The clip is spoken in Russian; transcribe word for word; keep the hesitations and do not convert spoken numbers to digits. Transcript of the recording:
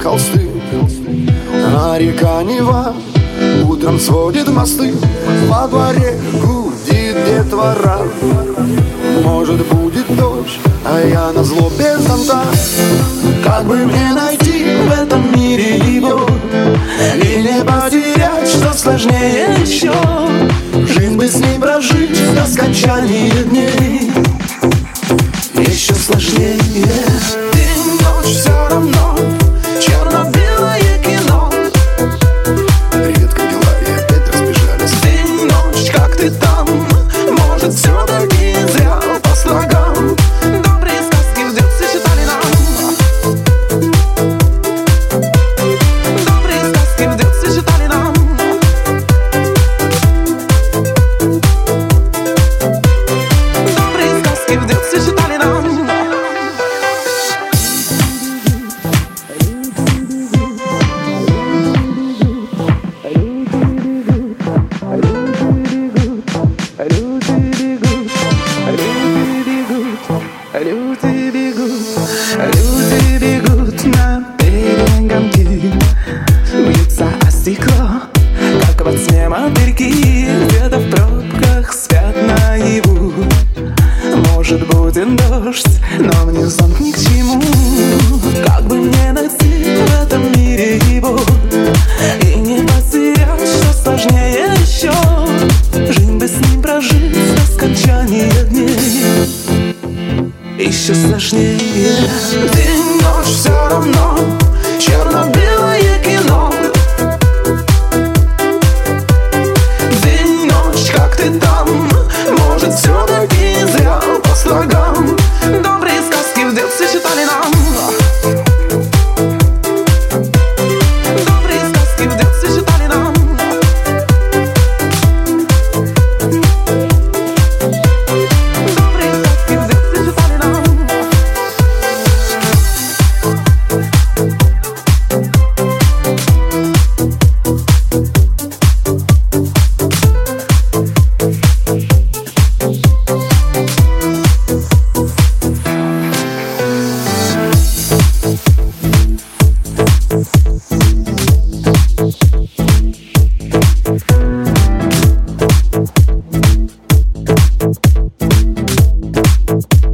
холсты, а река Нева утром сводит мосты. Во дворе гудит детвора, может будет дождь, а я назло без зонта. Как бы мне найти в этом мире его и не потерять, что сложнее еще? Жизнь бы с ней прожить до скончания дней еще сложнее. День, ночь, все равно черно-белое кино. Редко дела и опять разбежались. День, ночь, как ты там? Может, все-таки зря по слогам добрые сказки в детстве читали нам. Добрые сказки в детстве читали нам. Добрые сказки в детстве читали нам. Люди бегут, люди бегут на перегонки, бьются о стекло, как во сне мотыльки. Где-то в пробках спят наяву. Может, будет дождь, но мне зонт ни к чему. Как бы мне найти в этом мире его и не потерять, что сложнее еще? Жизнь бы с ним прожить до скончания дней еще сложнее. День, ночь, все равно черно-белое кино. День, ночь, как ты там? Может, все-таки зря по слогам добрые сказки в детстве читали нам. Добрые сказки в детстве читали нам. Добрые сказки в детстве читали нам. We'll be right back.